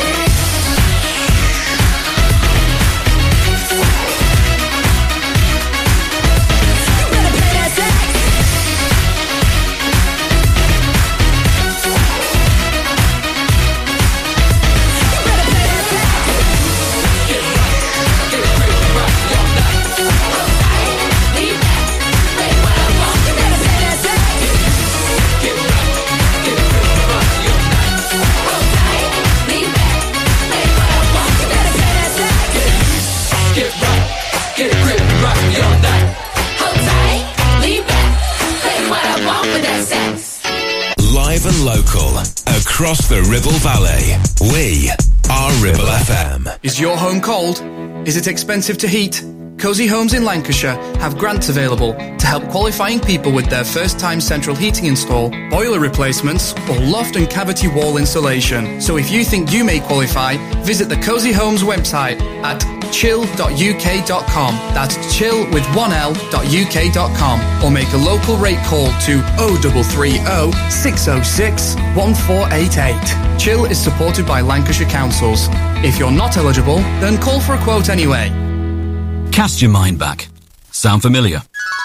Speaker 1: Live and local, across the Ribble Valley, we are Ribble FM.
Speaker 15: Is your home cold? Is it expensive to heat? Cosy Homes in Lancashire have grants available to help qualifying people with their first-time central heating install, boiler replacements or loft and cavity wall insulation. So if you think you may qualify, visit the Cosy Homes website at chill.uk.com. That's chill with 1l.uk.com, or make a local rate call to 0330 606 1488. Chill is supported by Lancashire Councils. If you're not eligible, then call for a quote anyway.
Speaker 5: Cast your mind back. Sound familiar?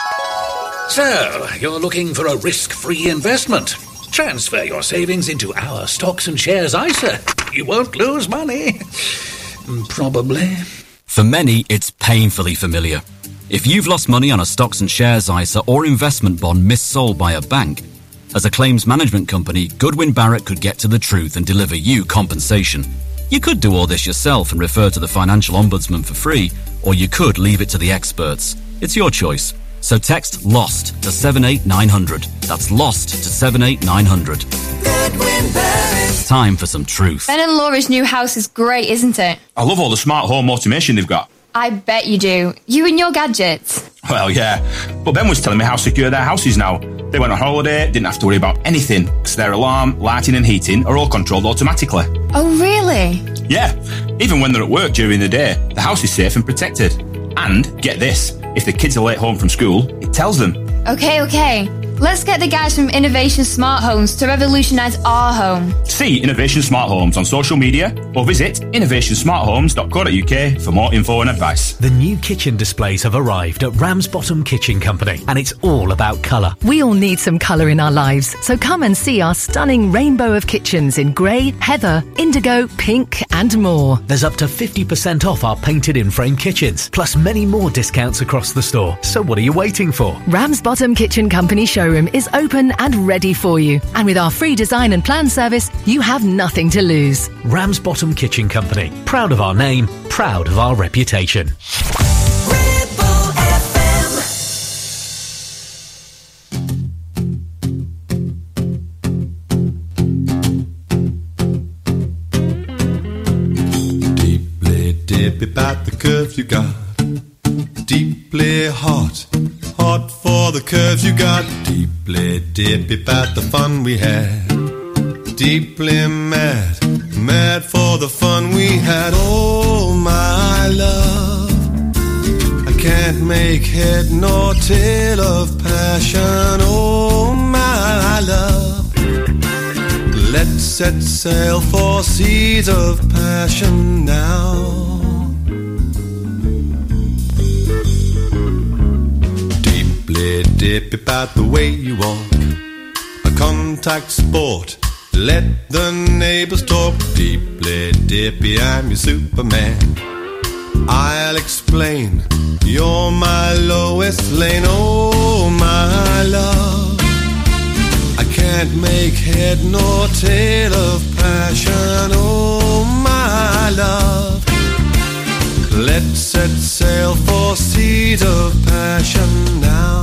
Speaker 16: So, you're looking for a risk-free investment? Transfer your savings into our stocks and shares ISA. You won't lose money. Probably.
Speaker 5: For many, it's painfully familiar. If you've lost money on a stocks and shares ISA or investment bond missold by a bank, as a claims management company, Goodwin Barrett could get to the truth and deliver you compensation. You could do all this yourself and refer to the Financial Ombudsman for free, or you could leave it to the experts. It's your choice. So text LOST to 78900. That's LOST to 78900.
Speaker 17: Goodwin Barrett.
Speaker 5: Time for some truth.
Speaker 18: Ben and Laura's new house is great, isn't it?
Speaker 19: I love all the smart home automation they've got.
Speaker 18: I bet you do. You and your gadgets.
Speaker 19: Well, yeah. But Ben was telling me how secure their house is now. They went on holiday, didn't have to worry about anything, because their alarm, lighting and heating are all controlled automatically.
Speaker 18: Oh, really?
Speaker 19: Yeah. Even when they're at work during the day, the house is safe and protected. And, get this, if the kids are late home from school, it tells them.
Speaker 18: Okay. Let's get the guys from Innovation Smart Homes to revolutionise our home.
Speaker 19: See Innovation Smart Homes on social media or visit innovationsmarthomes.co.uk for more info and advice.
Speaker 20: The new kitchen displays have arrived at Ramsbottom Kitchen Company, and it's all about colour.
Speaker 21: We all need some colour in our lives, so come and see our stunning rainbow of kitchens in grey, heather, indigo, pink and more.
Speaker 20: There's up to 50% off our painted in-frame kitchens, plus many more discounts across the store. So what are you waiting for?
Speaker 21: Ramsbottom Kitchen Company showroom is open and ready for you. And with our free design and plan service, you have nothing to lose.
Speaker 20: Ramsbottom Kitchen Company. Proud of our name, proud of our reputation.
Speaker 22: Deeply dip about the curves you got. Deeply hot for the curves you got. Deeply dip about the fun we had. Deeply mad for the fun we had. Oh my love, I can't make head nor tail of passion. Oh my love, let's set sail for seas of passion now. Dip about the way you walk, a contact sport. Let the neighbors talk. Deeply dippy, I'm your Superman. I'll explain, you're my lowest lane. Oh my love, I can't make head nor tail of passion. Oh my love, let's set sail for seas of passion now.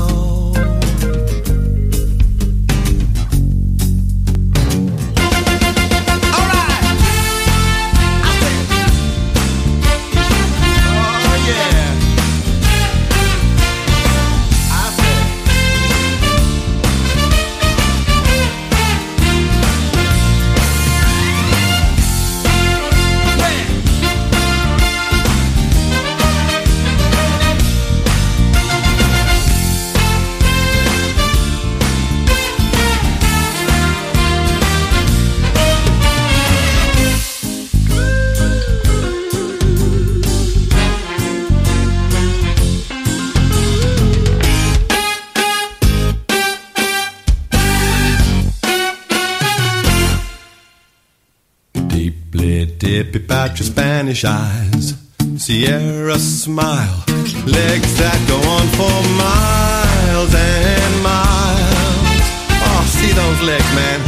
Speaker 22: Dip about your Spanish eyes, Sierra smile, legs that go on for miles and miles. Oh, see those legs, man.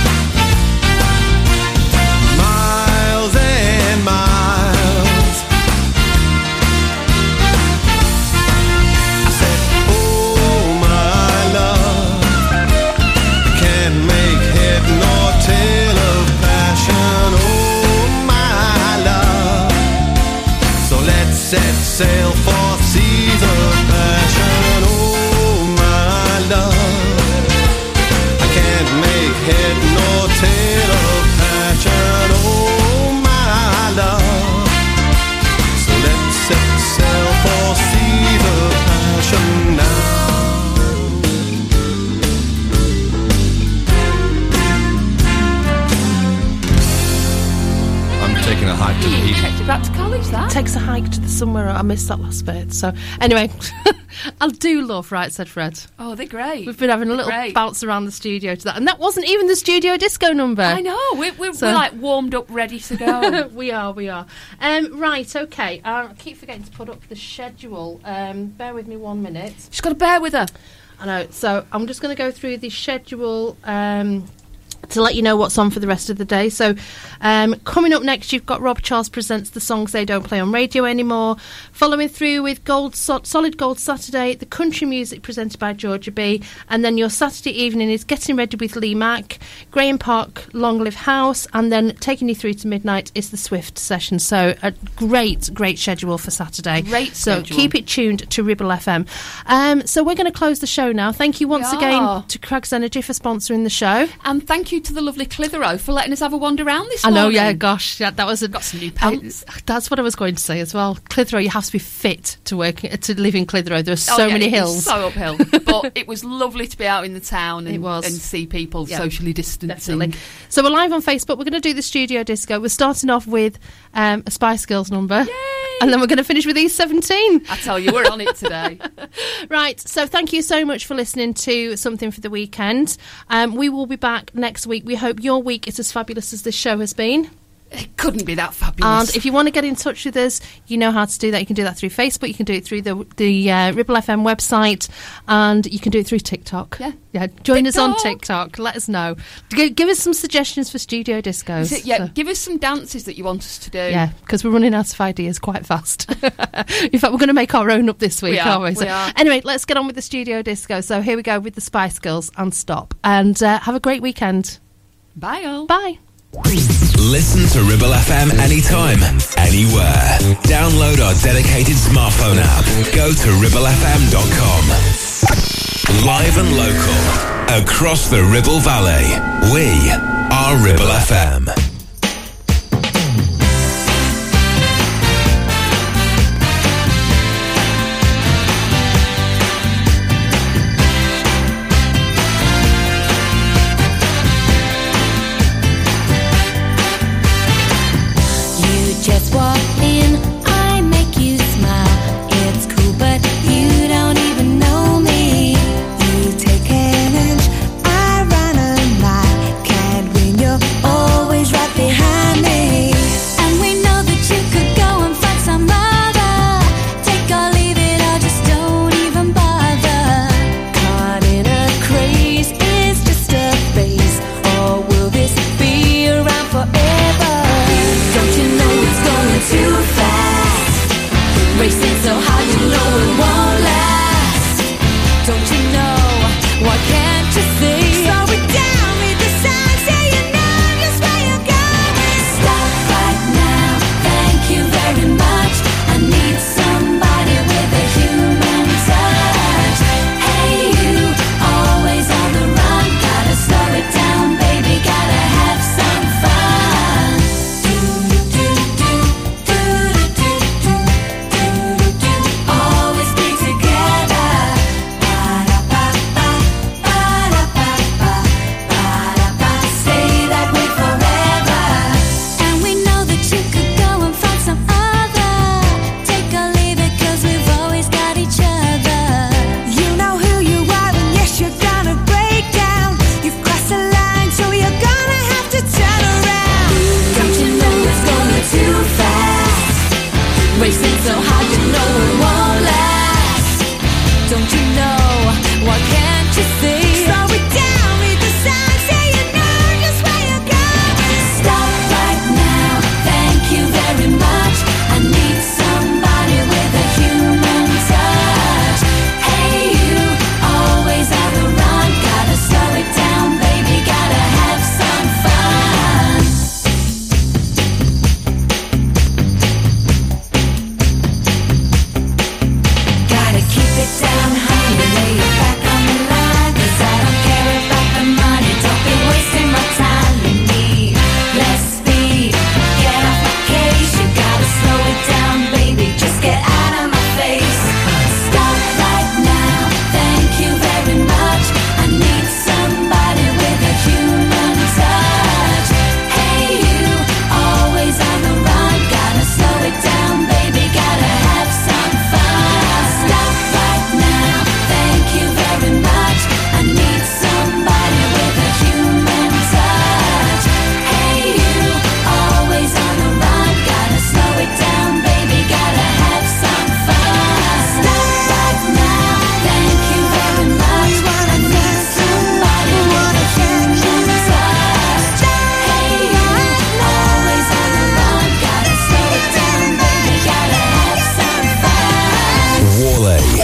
Speaker 22: Miles and miles. I said, oh my love, I can't make head nor tail of passion. Oh, set sail for sea love. I can't make head nor tail of passion, oh my love. So let's set sail for sea the passion now. Taking a hike to the heat.
Speaker 8: Take you back to college, that.
Speaker 7: Takes a hike to the somewhere. I missed that last bit. So, anyway, I do love Right Said Fred.
Speaker 8: Oh, they're great.
Speaker 7: We've been having a little bounce around the studio to that. And that wasn't even the studio disco number.
Speaker 8: I know. We're like warmed up, ready to go.
Speaker 7: we are. Right, okay. I keep forgetting to put up the schedule. Bear with me 1 minute.
Speaker 8: She's got to bear with her.
Speaker 7: I know. So, I'm just going to go through the schedule to let you know what's on for the rest of the day. So coming up next, you've got Rob Charles Presents the Songs They Don't Play on Radio Anymore. Following through with Solid Gold Saturday, the country music presented by Georgia B. And then your Saturday evening is Getting Ready with Lee Mack, Graham Park, Long Live House, and then taking you through to midnight is the Swift session. So a great schedule for Saturday.
Speaker 8: Great
Speaker 7: schedule. So keep it tuned to Ribble FM. So we're going to close the show now. Thank you once again to Craig's Energy for sponsoring the show.
Speaker 8: And thank you to the lovely Clitheroe for letting us have a wander around this
Speaker 7: morning. I know,
Speaker 8: morning.
Speaker 7: yeah, gosh. Yeah, that was
Speaker 8: got some new pens.
Speaker 7: That's what I was going to say as well. Clitheroe, you have to be fit to live in Clitheroe. There are so many hills.
Speaker 8: So uphill. But it was lovely to be out in the town and see people socially distancing.
Speaker 7: Definitely. So we're live on Facebook. We're going to do the studio disco. We're starting off with a Spice Girls number.
Speaker 8: Yay!
Speaker 7: And then we're going to finish with East 17.
Speaker 8: I tell you, we're on it today.
Speaker 7: Right, so thank you so much for listening to Something for the Weekend. We will be back next week. We hope your week is as fabulous as this show has been.
Speaker 8: It couldn't be that fabulous.
Speaker 7: And if you want to get in touch with us, you know how to do that. You can do that through Facebook. You can do it through the Ribble FM website, and you can do it through TikTok.
Speaker 8: Yeah.
Speaker 7: Join us on TikTok. Let us know. Give us some suggestions for studio discos.
Speaker 8: Give us some dances that you want us to do.
Speaker 7: Yeah, because we're running out of ideas quite fast. In fact, we're going to make our own up this week, aren't we?
Speaker 8: We are.
Speaker 7: Anyway, let's get on with the studio disco. So here we go with the Spice Girls and Stop. And have a great weekend.
Speaker 8: Bye, all.
Speaker 7: Bye.
Speaker 1: Listen to Ribble FM anytime, anywhere. Download our dedicated smartphone app. Go to ribblefm.com. Live and local, across the Ribble Valley, we are Ribble FM.
Speaker 9: Just walk in, I make you smile. It's cool, but you don't even know me. You take an inch, I run a mile. Can't win, you're always right.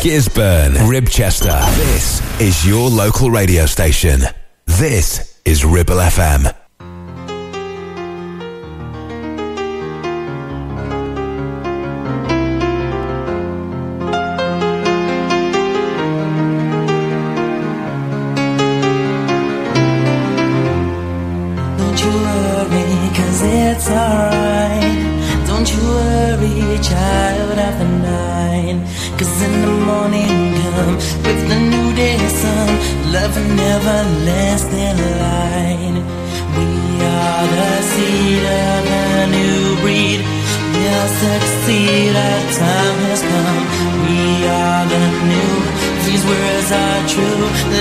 Speaker 1: Gisburn, Ribchester. This is your local radio station. This is Ribble FM.
Speaker 3: It's alright, don't you worry, child of the night. 'Cause in the morning come with the new day sun, love and everlasting light. We are the seed of a new breed, we'll succeed, our time has come. We are the new, these words are true.